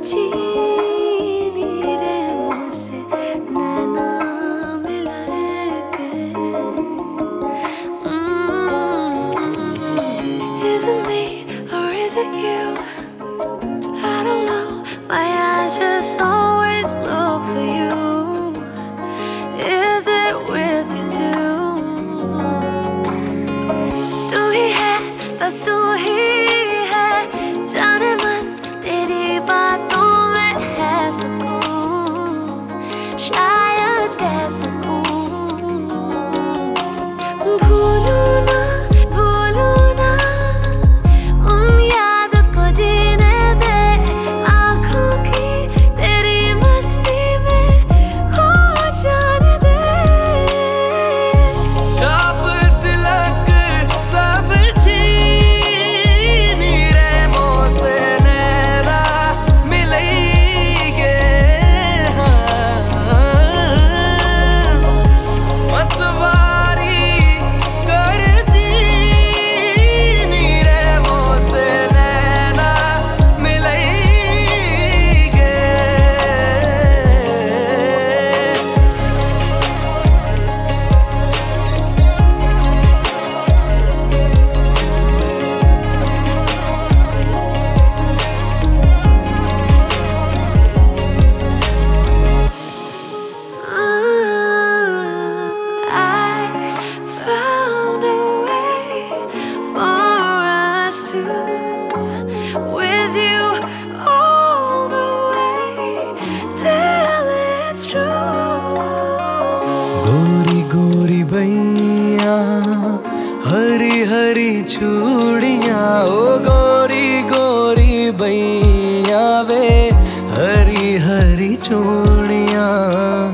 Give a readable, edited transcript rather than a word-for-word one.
चीनी रे मुझसे नैना मिलाए के Is it me or is it you? I don't know, my eyes just always look for you. Is it with you too? तू ही है, बस तू ही है, जाने मन तेरी बातों में है सुकून, शायद कह सकूं भूलूं ना उन याद को जीने दे, आँखों की तेरी मस्ती में खो जाने दे। छाप तिलक सब चीनी रे मोसे नैना मिलेंगे, मतवारी कर दीनी रे मोसे नैना मिलेंगे। I found a way for us to, with you all the way till it's true. गोरी गोरी बैया हरी हरी चूड़ियाँ, ओ गोरी गोरी बैया वे हरी हरी चूड़ियाँ।